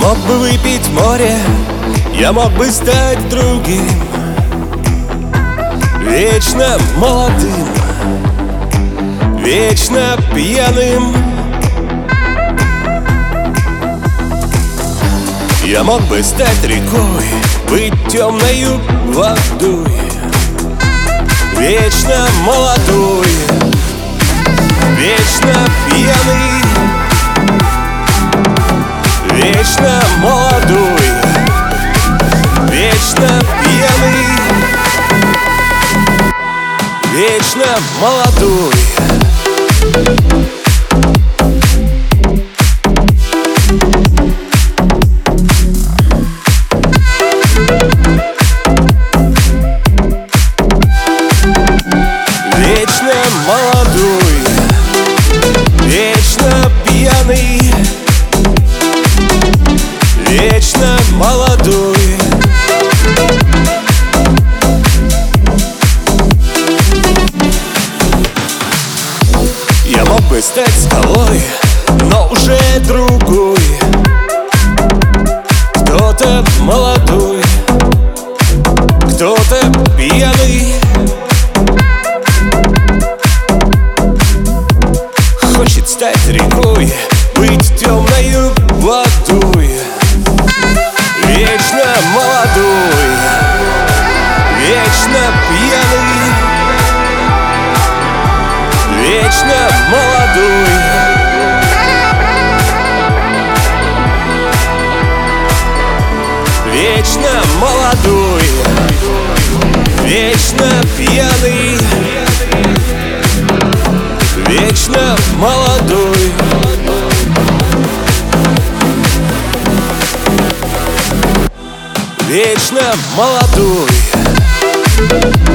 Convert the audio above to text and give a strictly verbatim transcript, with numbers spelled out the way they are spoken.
мог бы выпить море, я мог бы стать другим, вечно молодым, вечно пьяным. Я мог бы стать рекой, быть темною водой, вечно молодой, вечно пьяный, вечно молодой, вечно пьяный, вечно молодой. Вечно молодой, вечно пьяный, вечно молодой. Я мог бы стать скалой, но уже другой, кто-то молодой, кто-то пьяный. Хочет стать рекой, быть темною водой, вечно молодой, вечно пьяный, вечно молодой, вечно молодой, вечно пьяный, вечно молодой. Вечно молодой.